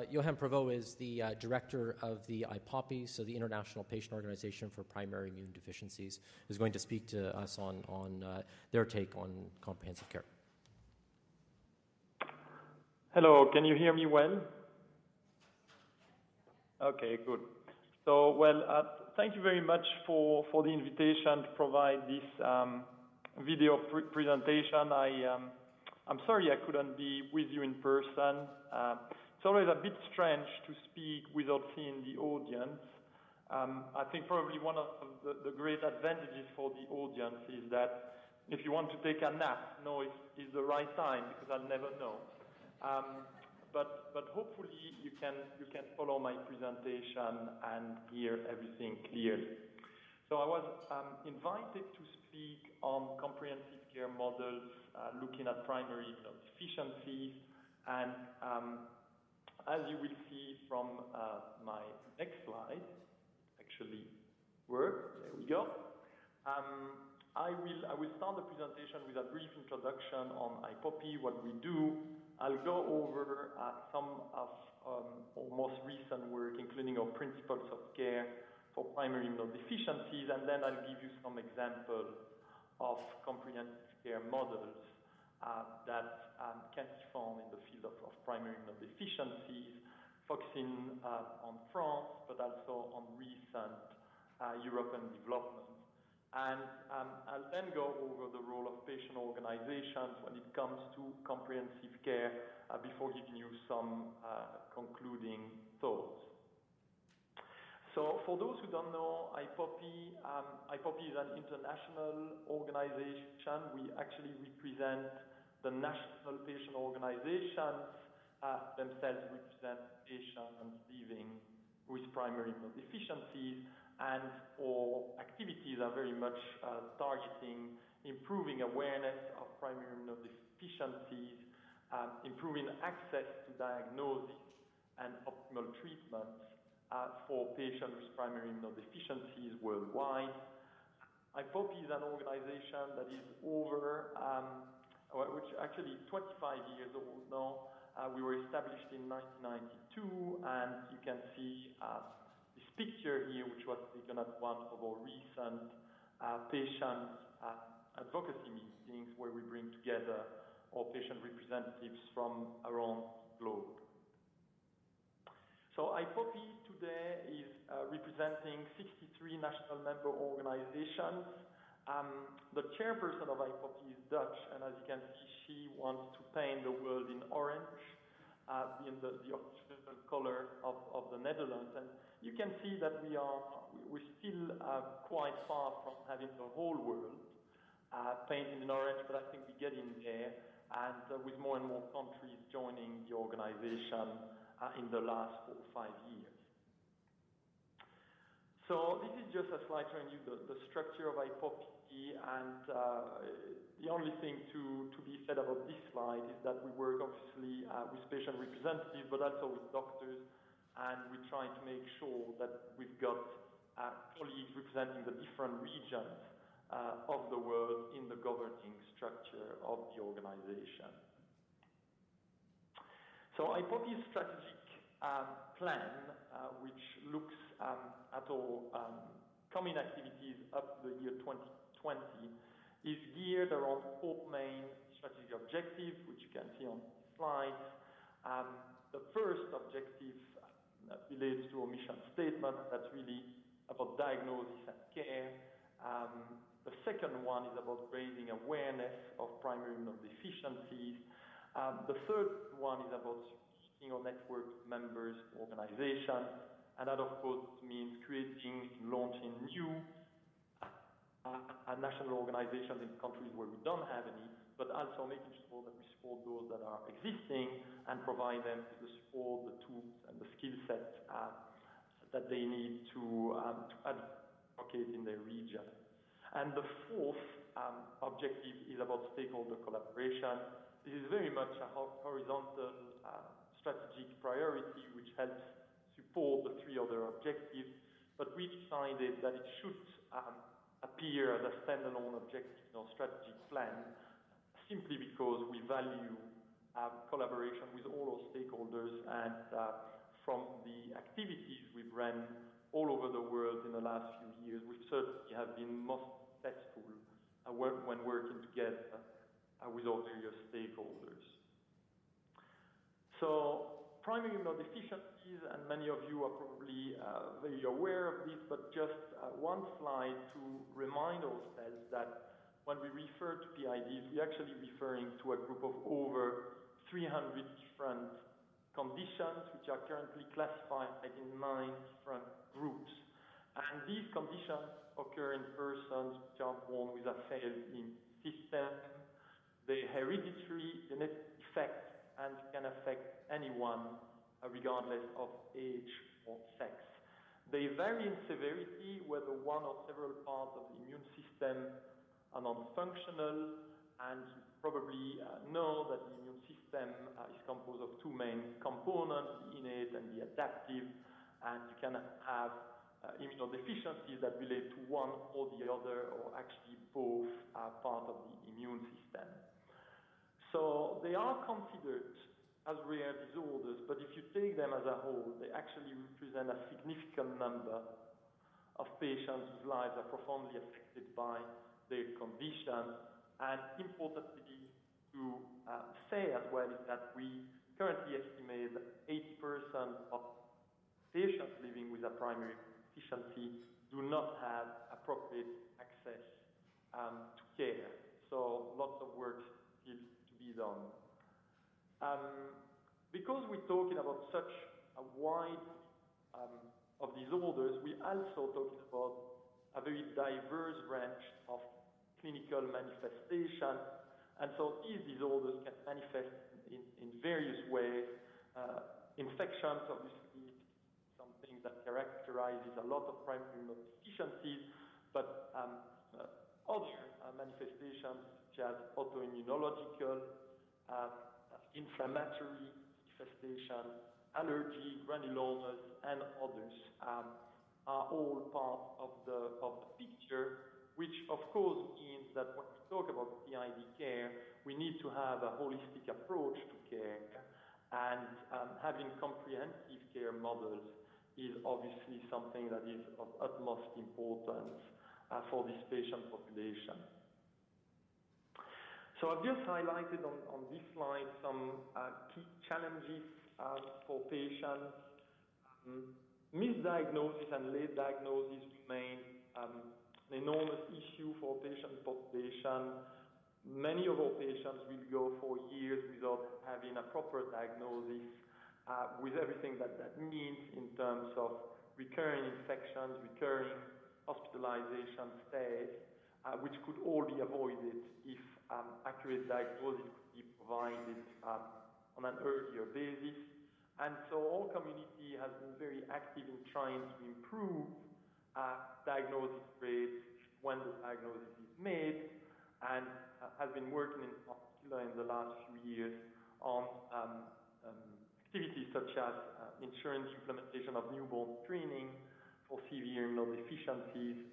Johan Prévost is the director of the IPOPI, so the International Patient Organization for Primary Immune Deficiencies, is going to speak to us on their take on comprehensive care. Hello, can you hear me well? Okay, good. So, thank you very much for the invitation to provide this video presentation. I'm sorry I couldn't be with you in person. It's always a bit strange to speak without seeing the audience. I think probably one of the great advantages for the audience is that if you want to take a nap, now is the right time, because I'll never know. But hopefully you can follow my presentation and hear everything clearly. So I was invited to speak on comprehensive care models looking at primary immunodeficiencies, and as you will see from my next slide, actually work. There we go. I will start the presentation with a brief introduction on IPOPI, what we do. I'll go over some of our most recent work, including our principles of care for primary immunodeficiencies, and then I'll give you some examples of comprehensive care models that can be found in the field of primary immunodeficiencies, focusing on France, but also on recent European developments. And I'll then go over the role of patient organizations when it comes to comprehensive care before giving you some concluding thoughts. So for those who don't know, IPOPI is an international organization. We actually represent the national patient organizations themselves represent patients living with primary immunodeficiencies, and our activities are very much targeting improving awareness of primary immunodeficiencies, improving access to diagnosis and optimal treatments for patients with primary immunodeficiencies worldwide. IPOPI is an organization that is which actually 25 years old now. We were established in 1992, and you can see this picture here, which was taken at one of our recent patient advocacy meetings, where we bring together our patient representatives from around the globe. So IPOPI today is representing 63 national member organizations. The chairperson of IPOPI is Dutch, and as you can see, she wants to paint the world in orange, being the official color of the Netherlands. And you can see that we're still quite far from having the whole world painted in orange, but I think we're getting there, and with more and more countries joining the organization in the last 4 or 5 years. So this is just a slide showing you the structure of IPOPI, and the only thing to be said about this slide is that we work obviously with patient representatives, but also with doctors, and we try to make sure that we've got colleagues representing the different regions of the world in the governing structure of the organization. So IPOPI's strategic plan, which looks at our common activities up to the year 2020, is geared around 4 main strategic objectives, which you can see on the slides. The first objective relates to our mission statement. That's really about diagnosis and care. The second one is about raising awareness of primary immunodeficiencies. The third one is about supporting our network members, organizations, and that of course means creating, launching new national organizations in countries where we don't have any, but also making sure that we support those that are existing and provide them with the support, the tools, and the skill set that they need to advocate in their region. And the fourth objective is about stakeholder collaboration. This is very much a horizontal strategic priority which helps support the 3 other objectives, but we decided that it should appear as a standalone objective in our strategic plan, simply because we value collaboration with all our stakeholders, and from the activities we've run all over the world in the last few years, we certainly have been most successful when working together with all various stakeholders. So primary immunodeficiencies, and many of you are probably very aware of this, but just one slide to remind ourselves that when we refer to PIDs, we're actually referring to a group of over 300 different conditions, which are currently classified in 9 different groups. And these conditions occur in persons which are born with a failed immune system. They're hereditary, genetic effect, and can affect anyone regardless of age or sex. They vary in severity, whether one or several parts of the immune system are non-functional, and you probably know that the immune system is composed of 2 main components, the innate and the adaptive, and you can have immunodeficiencies that relate to one or the other, or actually both are part of the immune system. So they are considered as rare disorders, but if you take them as a whole, they actually represent a significant number of patients whose lives are profoundly affected by their condition. And importantly to say as well is that we currently estimate that 80% of patients living with a primary deficiency do not have appropriate access to care. So lots of work still to be done. Because we're talking about such a wide of disorders, we're also talking about a very diverse range of clinical manifestations. And so these disorders can manifest in various ways. Infections, obviously, something that characterizes a lot of primary immunodeficiencies, but other manifestations such as autoimmunological, inflammatory manifestation, allergy, granulomas, and others are all part of the picture, which of course means that when we talk about PID care, we need to have a holistic approach to care, and having comprehensive care models is obviously something that is of utmost importance for this patient population. So I've just highlighted on this slide some key challenges for patients. Misdiagnosis and late diagnosis remain an enormous issue for patient population. Many of our patients will go for years without having a proper diagnosis, with everything that means in terms of recurring infections, recurring hospitalization stays, which could all be avoided if accurate diagnosis could be provided on an earlier basis. And so our community has been very active in trying to improve diagnosis rates when the diagnosis is made, and has been working in particular in the last few years on activities such as ensuring the implementation of newborn screening for severe immunodeficiencies,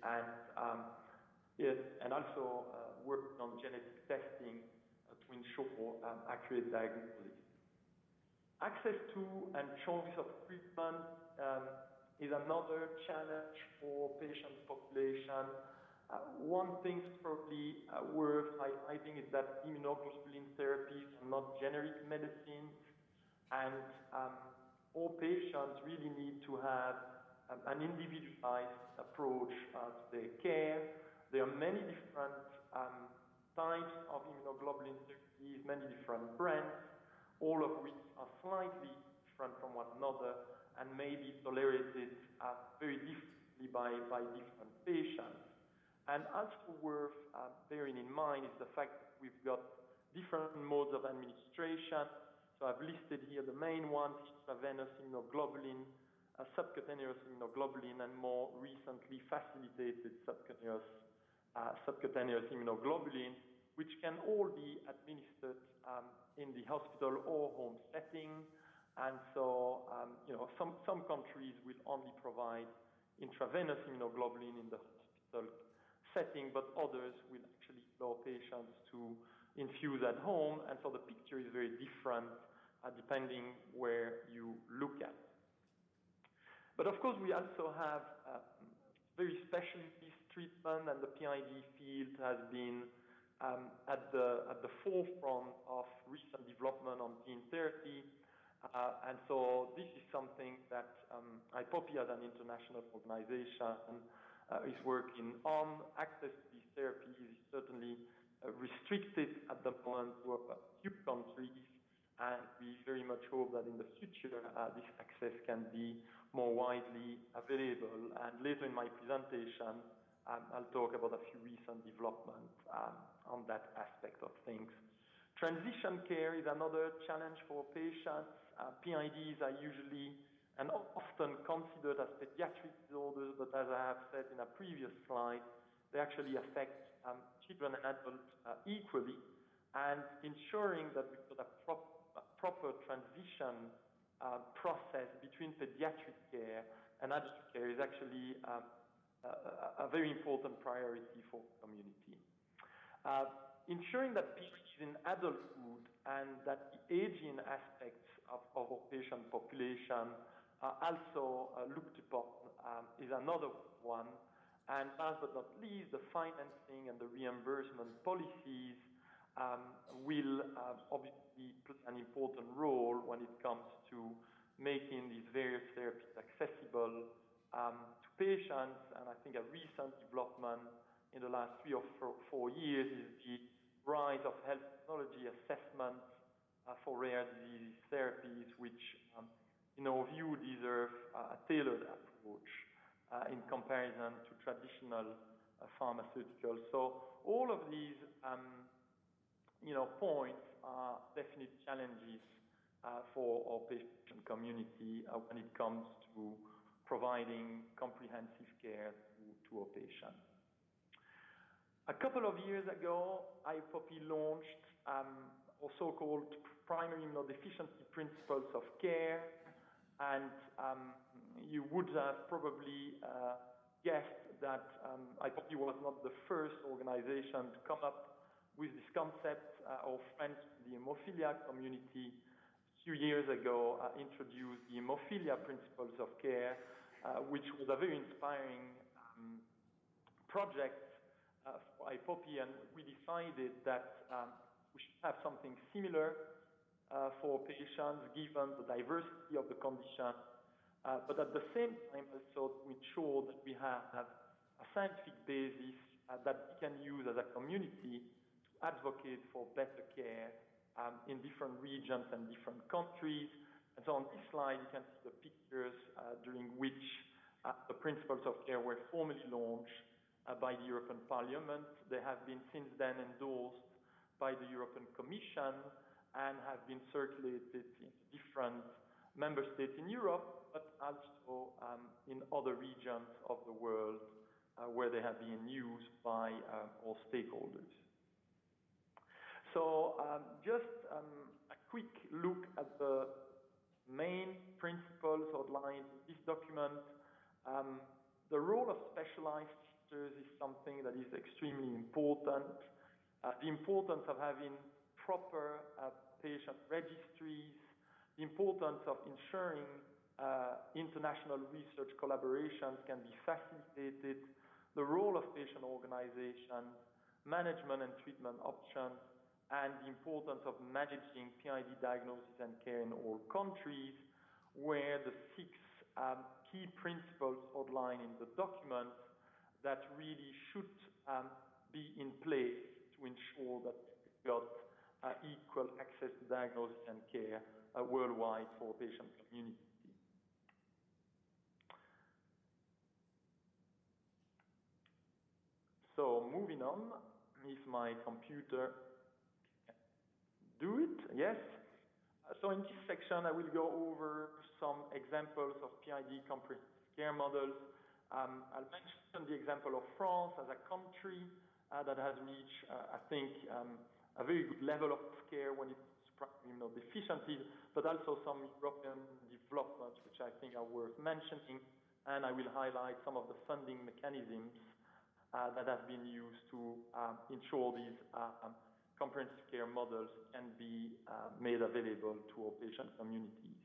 and also working on genetic testing to ensure accurate diagnosis. Access to and choice of treatment is another challenge for patient population. One thing probably worth highlighting is that immunoglobulin therapies are not generic medicines, and all patients really need to have an individualized approach to their care. There are many different types of immunoglobulin therapies, many different brands, all of which are slightly different from one another and may be tolerated very differently by different patients. And also worth bearing in mind is the fact that we've got different modes of administration. So I've listed here the main ones: intravenous immunoglobulin, subcutaneous immunoglobulin, and more recently facilitated subcutaneous immunoglobulin, which can all be administered in the hospital or home setting. And so, some countries will only provide intravenous immunoglobulin in the hospital setting, but others will actually allow patients to infuse at home, and so the picture is very different depending where you look at. But of course, we also have very specialist treatment, and the PID field has been at the forefront of recent development on gene therapy. And so this is something that IPOPI as an international organization is working on. Access to these therapies is certainly restricted at the moment to a few countries, and we very much hope that in the future this access can be more widely available. And later in my presentation, I'll talk about a few recent developments on that aspect of things. Transition care is another challenge for patients. PIDs are usually and often considered as pediatric disorders, but as I have said in a previous slide, they actually affect children and adults equally, and ensuring that we've got a proper transition process between pediatric care and adult care is actually a very important priority for the community. Ensuring that PIDs in adulthood and that the aging aspects of our patient population are also looked upon is another one. And last but not least, the financing and the reimbursement policies will obviously play an important role when it comes to making these various therapies accessible to patients. And I think a recent development in the last 3 or 4 years is the rise of health technology assessments for rare disease therapies, which in our view deserve a tailored approach in comparison to traditional pharmaceuticals. So all of these points are definite challenges for our patient community when it comes to providing comprehensive care to our patients. A couple of years ago, IPOPI launched our so-called primary immunodeficiency principles of care, and you would have probably guessed that IPOPI was not the first organization to come up with this concept. Our friends in the hemophilia community a few years ago introduced the hemophilia principles of care, which was a very inspiring project for IPOPI, and we decided that we should have something similar for patients given the diversity of the condition, but at the same time also to ensure that we have a scientific basis that we can use as a community to advocate for better care in different regions and different countries. And so on this slide, you can see the pictures during which the principles of care were formally launched by the European Parliament. They have been since then endorsed by the European Commission and have been circulated in different member states in Europe, but also in other regions of the world where they have been used by all stakeholders. So just a quick look at the main principles outlined in this document. The role of specialized teachers is something that is extremely important. The importance of having proper patient registries, the importance of ensuring international research collaborations can be facilitated, the role of patient organizations, management and treatment options, and the importance of managing PID diagnosis and care in all countries, where the 6 key principles outlined in the document that really should be in place to ensure that we've got equal access to diagnosis and care worldwide for patient community. So moving on, if my computer can do it, yes. So in this section, I will go over some examples of PID comprehensive care models. I'll mention the example of France as a country that has reached, I think, a very good level of care when it comes to primary immunodeficiencies, but also some European developments which I think are worth mentioning, and I will highlight some of the funding mechanisms that have been used to ensure these comprehensive care models can be made available to our patient communities.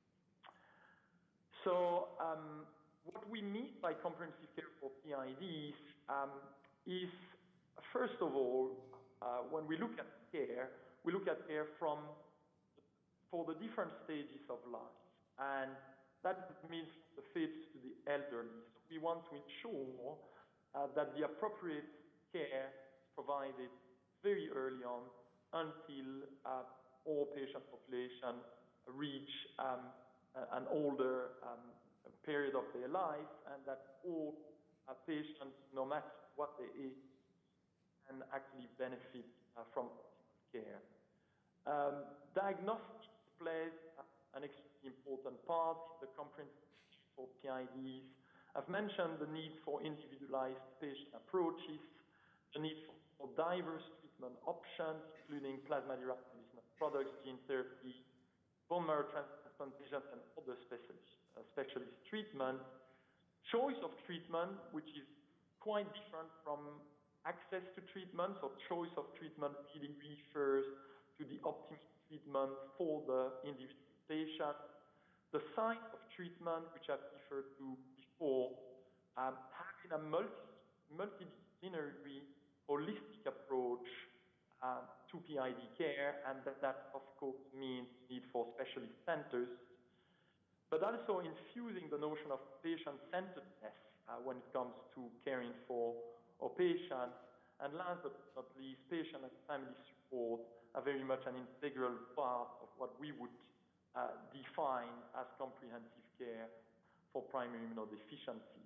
So what we mean by comprehensive care for PIDs is, first of all, when we look at care, we look at care for the different stages of life. And that means from the fit to the elderly. So we want to ensure that the appropriate care is provided very early on until all patient population reach an older period of their life, and that all patients, no matter what their age, can actually benefit from care. Diagnostics plays an extremely important part in the comprehensive for PIDs. I've mentioned the need for individualized patient approaches, the need for diverse treatment options, including plasma-derived medicinal products, gene therapy, bone marrow transplantation, and other specialist treatment. Choice of treatment, which is quite different from access to treatment. So choice of treatment really refers to the optimal treatment for the individual patient. The site of treatment, which I've referred to before, having a multidisciplinary, holistic approach to PID care, and that of course means need for specialist centers, but also infusing the notion of patient-centeredness when it comes to caring for our patients. And last but not least, patient and family support are very much an integral part of what we would define as comprehensive care for primary immunodeficiencies.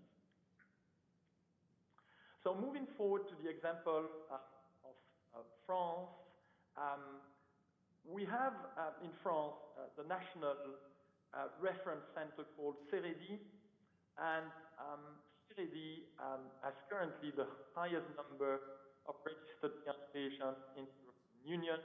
So moving forward to the example of France, we have in France the national reference center called CEREDI, and CEREDI has currently the highest number of registered patients in the European Union.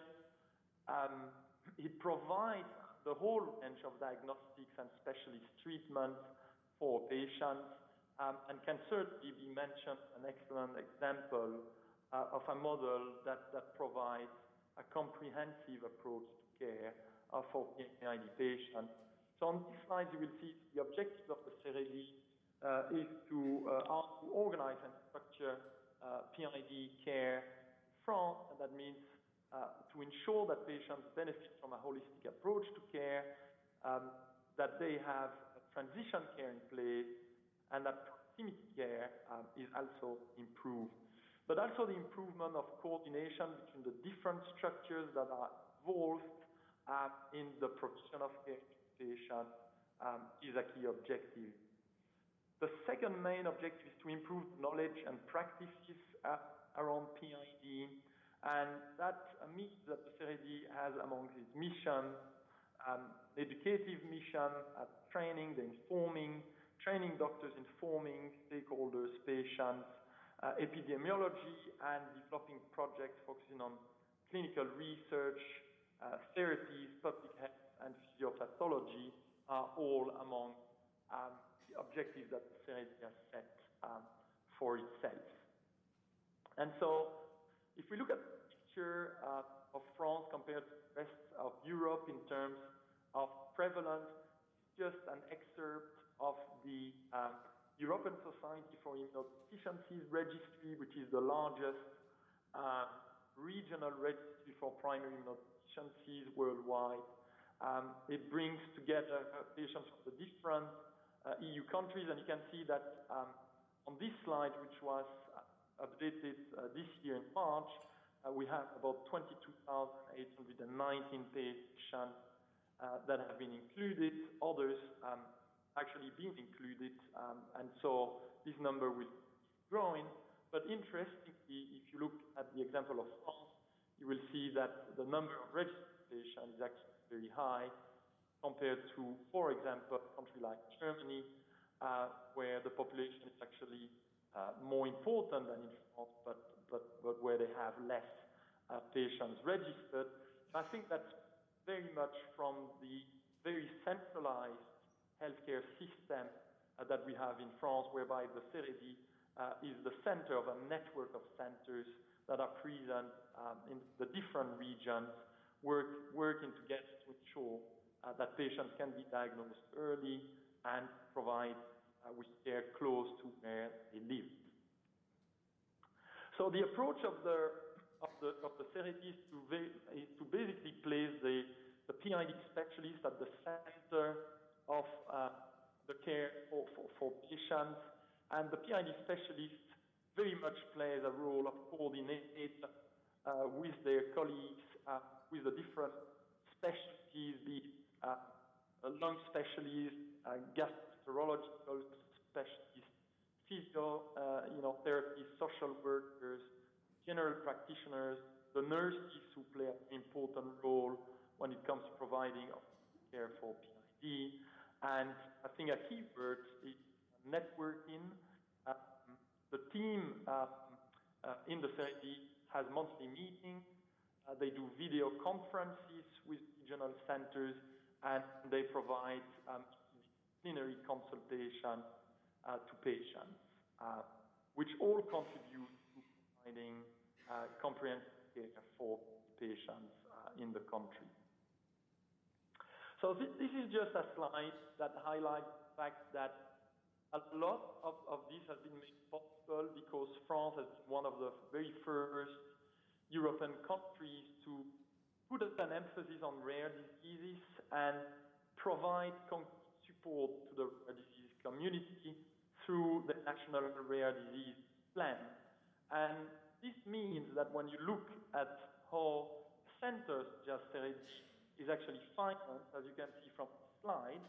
It provides the whole range of diagnostics and specialist treatments for patients, and can certainly be mentioned an excellent example of a model that provides a comprehensive approach to care for PID patients. So on this slide, you will see the objective of the CEREDI is to organize and structure PID care in France, and that means to ensure that patients benefit from a holistic approach to care, that they have transition care in place, and that proximity care is also improved. But also the improvement of coordination between the different structures that are involved in the provision of care to patients is a key objective. The second main objective is to improve knowledge and practices around PID, and that means that the CEREDI has among its mission educative mission, training, training doctors, informing stakeholders, patients, epidemiology, and developing projects focusing on clinical research, therapies, public health, and physiopathology are all among the objectives that the CEREDI has set for itself. And so, if we look at the picture of France compared to the rest of Europe in terms of prevalence, just an excerpt of the European Society for Immunodeficiencies Registry, which is the largest regional registry for primary immunodeficiencies worldwide. It brings together patients from the different EU countries, and you can see that on this slide, which was updated this year in March, we have about 22,819 patients that have been included, others actually being included, and so this number will keep growing. But interestingly, if you look at the example of France, you will see that the number of registered patients is actually very high compared to, for example, a country like Germany, where the population is actually more important than in France, but where they have less patients registered. And I think that's very much from the very centralized healthcare system that we have in France, whereby the CEREDI is the center of a network of centers that are present in the different regions working together to ensure that patients can be diagnosed early and provide with care close to where they live. So the approach of the CEREDI is to basically place the PID specialist at the center of the care for patients, and the PID specialist very much plays a role of coordinator with their colleagues, with the different specialties, be lung specialists, gastroenterological specialists, physiotherapists, social workers, general practitioners, the nurses who play an important role when it comes to providing care for PID. And I think a key word is networking. The team in the CEREDI has monthly meetings. They do video conferences with regional centers, and they provide disciplinary consultation to patients, which all contribute to providing comprehensive care for patients in the country. So this is just a slide that highlights the fact that a lot of this has been made possible because France has been one of the very first European countries to put an emphasis on rare diseases and provide concrete support to the rare disease community through the National Rare Disease Plan. And this means that when you look at how centers just CEREDI is actually financed, as you can see from the slide,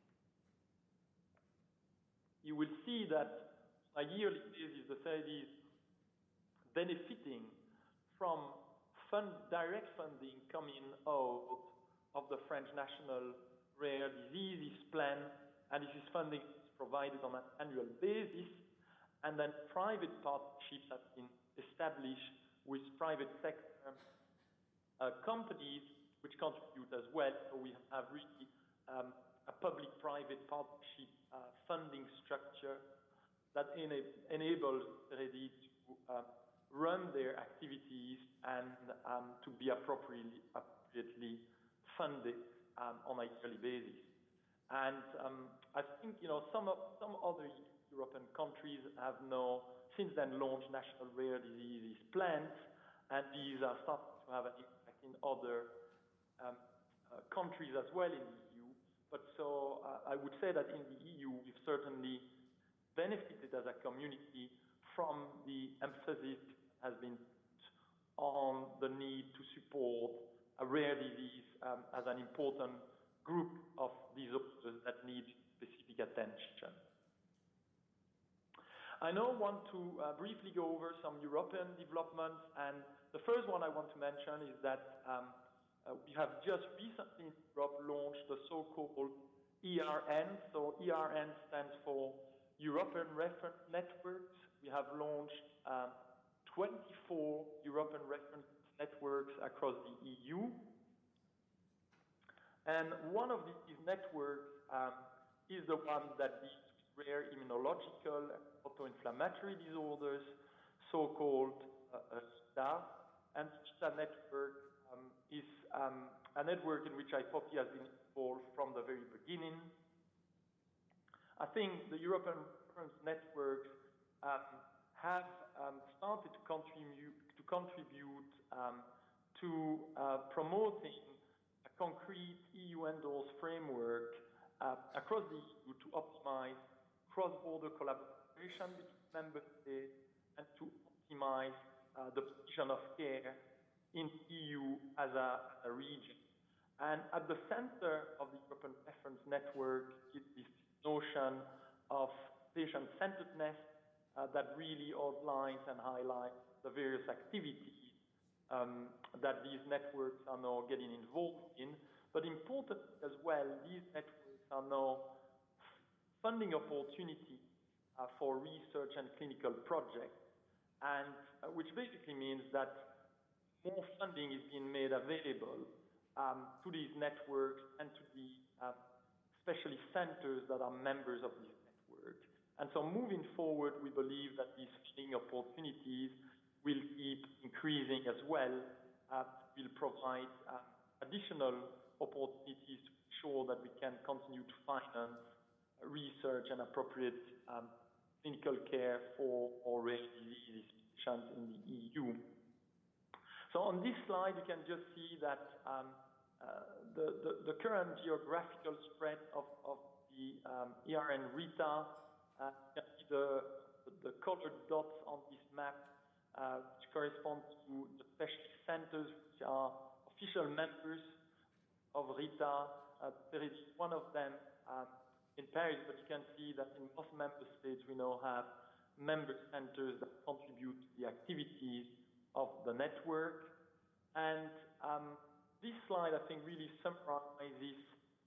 you will see that on a yearly basis, the CEREDI is benefiting from direct funding coming out of the French National Rare Diseases Plan, and this is funding is provided on an annual basis, and then private partnerships have been established with private sector companies which contribute as well. So we have really a public-private partnership funding structure that enables CEREDI to run their activities and to be appropriately funded on a yearly basis. And I think some other European countries have now since then launched national rare diseases plans, and these are starting to have an impact in other countries as well in the EU. But so I would say that in the EU we've certainly benefited as a community from the emphasis has been on the need to support a rare disease as an important group of disorders that need specific attention. I now want to briefly go over some European developments, and the first one I want to mention is that we have just recently in Europe launched the so-called ERN. So ERN stands for European Reference Networks. We have launched 24 European reference networks across the EU. And one of these networks is the one that deals with rare immunological autoinflammatory disorders, so-called STAR. And STAR network is a network in which IPOPI has been involved from the very beginning. I think the European reference networks have started to contribute to promoting a concrete EU-endorsed framework across the EU to optimize cross-border collaboration between member states and to optimize the provision of care in the EU as a region. And at the center of the European Reference Network is this notion of patient-centeredness that really outlines and highlights the various activities that these networks are now getting involved in. But important as well, these networks are now funding opportunities for research and clinical projects, and which basically means that more funding is being made available to these networks and to the specialist centers that are members of these networks. And so moving forward, we believe that these funding opportunities will keep increasing as well, will provide additional opportunities to ensure that we can continue to finance research and appropriate clinical care for rare disease patients in the EU. So on this slide, you can just see that the current geographical spread of the ERN Rita. You can see the colored dots on this map, which correspond to the specialist centers, which are official members of Rita. There is one of them in Paris, but you can see that in most member states we now have member centers that contribute to the activities of the network. And this slide, I think, really summarizes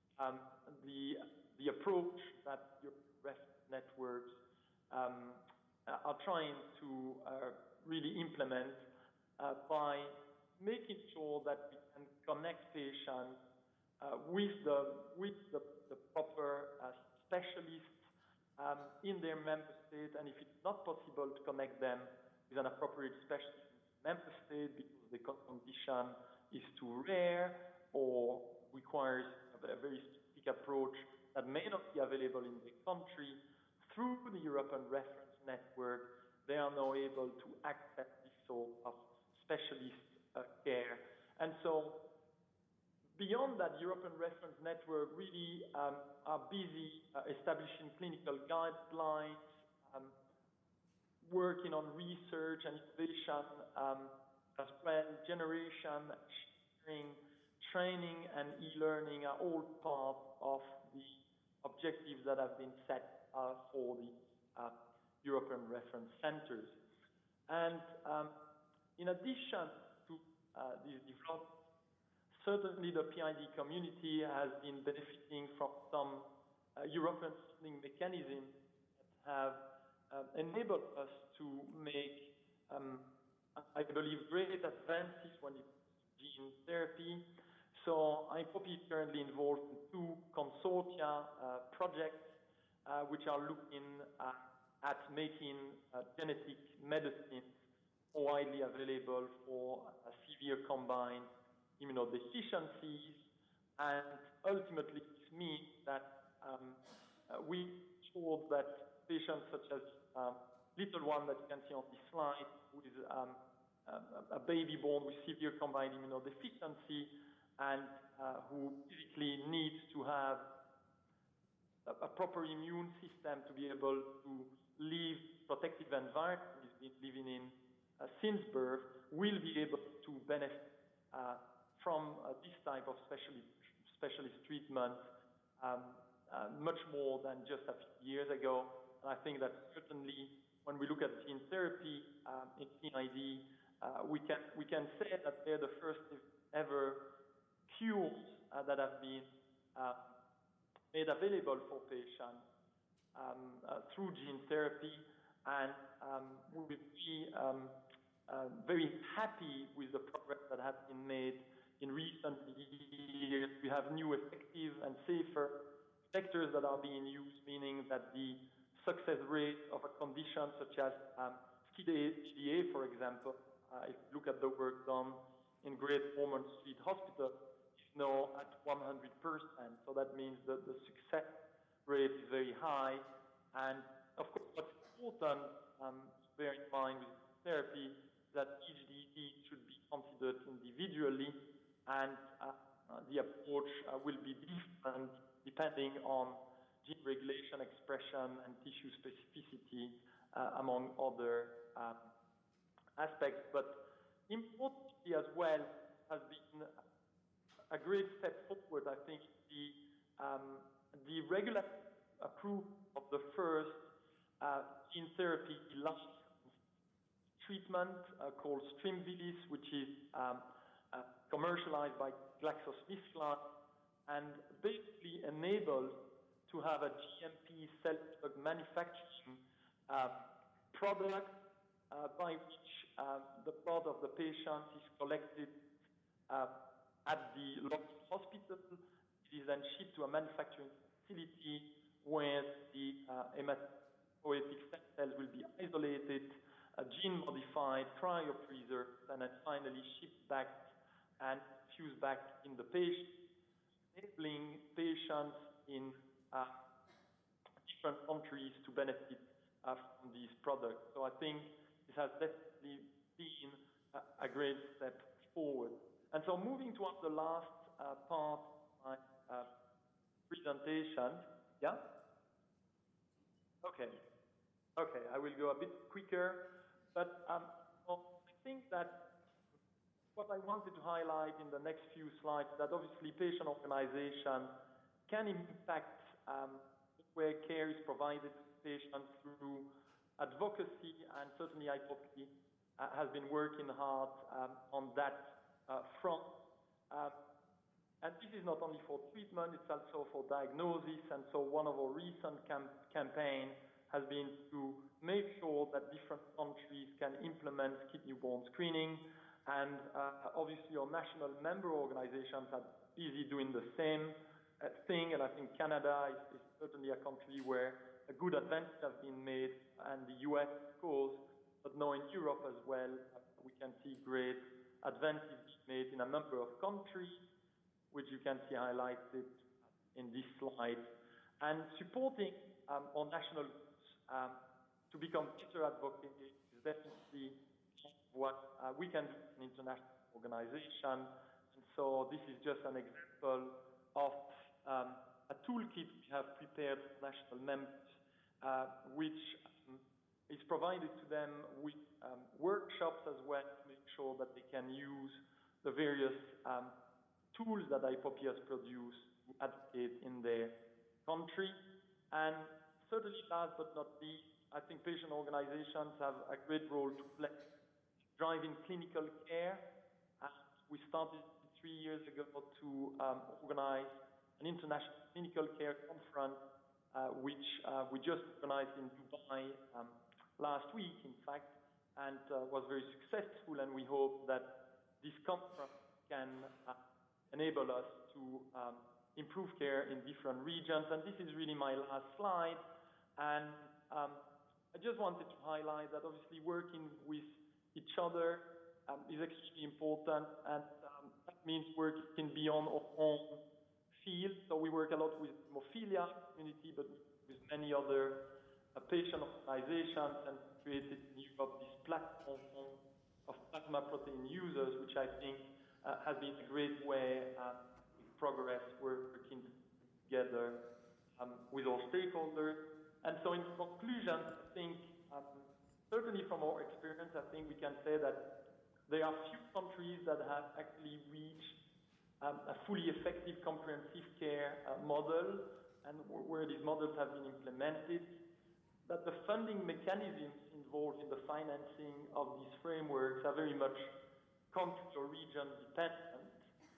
the approach that your reference networks are trying to really implement by making sure that we can connect patients with the proper specialists in their member state, and if it's not possible to connect them with an appropriate specialist in the member state because the condition is too rare or requires a very specific approach that may not be available in the country, through the European Reference Network, they are now able to access this sort of specialist care. And so beyond that, European Reference Network really are busy establishing clinical guidelines, working on research and innovation as well. Generation, sharing, training, and e-learning are all part of the objectives that have been set for the European Reference Centers. And in addition to these developments, certainly the PID community has been benefiting from some European funding mechanisms that have enabled us to make, I believe, great advances when it comes to gene therapy. So IPOPI is currently involved in 2 consortia projects which are looking at making genetic medicines widely available for severe combined immunodeficiencies, and ultimately this means that we ensure that patients such as little one that you can see on this slide, who is a baby born with severe combined immunodeficiency and who physically needs to have a proper immune system to be able to live protective environment he's been living in since birth, will be able to benefit from this type of specialist treatment much more than just a few years ago. And I think that certainly when we look at gene therapy in PID, we can say that they're the first ever cures that have been made available for patients through gene therapy, and we will be very happy with the progress that has been made in recent years. We have new effective and safer vectors that are being used, meaning that the success rate of a condition such as SCID-A, for example, if you look at the work done in Great Ormond Street Hospital, is now at 100%. So that means that the success rate is very high. And of course, what's important to bear in mind with therapy is that each disease should be considered individually, and the approach will be different depending on gene regulation, expression, and tissue specificity, among other aspects. But importantly as well, has been a great step forward, I think, the regular approval of the first gene therapy licensed treatment called Strimvilis, which is commercialized by GlaxoSmithKline and basically enabled to have a GMP cell manufacturing product by which the blood of the patient is collected at the local hospital. It is then shipped to a manufacturing facility where the hematopoietic stem cells will be isolated, gene-modified, cryopreserved, and then finally shipped back and fused back in the patient, enabling patients in different countries to benefit from these products. So I think this has definitely been a great step forward. And so moving towards the last part of my presentation. Yeah? Okay. Okay, I will go a bit quicker. But I think that what I wanted to highlight in the next few slides, that obviously patient organization can impact where care is provided to patients through advocacy, and certainly IPOPI has been working hard on that front. And this is not only for treatment, it's also for diagnosis. And so one of our recent campaigns has been to make sure that different countries can implement kidney-borne screening. And obviously our national member organizations are busy doing the same thing. And I think Canada is certainly a country where a good advances have been made, and the US, of course, but now in Europe as well, we can see great advances being made in a number of countries, which you can see highlighted in this slide. And supporting our national to become better advocates is definitely what we can do as an international organization. And so this is just an example of a toolkit we have prepared for national members, which is provided to them with workshops as well to make sure that they can use the various tools that IPOPI has produced to advocate in their country. And certainly last but not least, I think patient organizations have a great role to play driving clinical care. We started 3 years ago to organize an international clinical care conference, which we just organized in Dubai last week, in fact, and was very successful. And we hope that this conference can enable us to improve care in different regions. And this is really my last slide. And I just wanted to highlight that obviously working with each other is extremely important, and that means working beyond our own field. So we work a lot with hemophilia community, but with many other patient organizations, and created in Europe this platform of plasma protein users, which I think has been a great way of progress working together with all stakeholders. And so in conclusion, I think certainly from our experience, I think we can say that there are few countries that have actually reached a fully effective comprehensive care model, and where these models have been implemented, that the funding mechanisms involved in the financing of these frameworks are very much country or region dependent.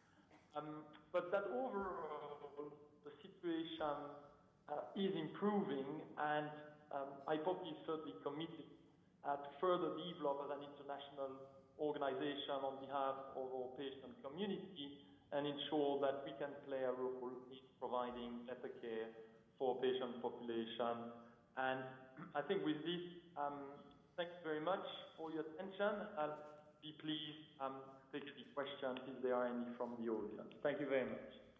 But that overall the situation is improving, and IPOPI is certainly committed to further develop as an international organization on behalf of our patient community and ensure that we can play a role in providing better care for patient population. And I think with this, thanks very much for your attention. I'll be pleased to take any questions if there are any from the audience. Thank you very much.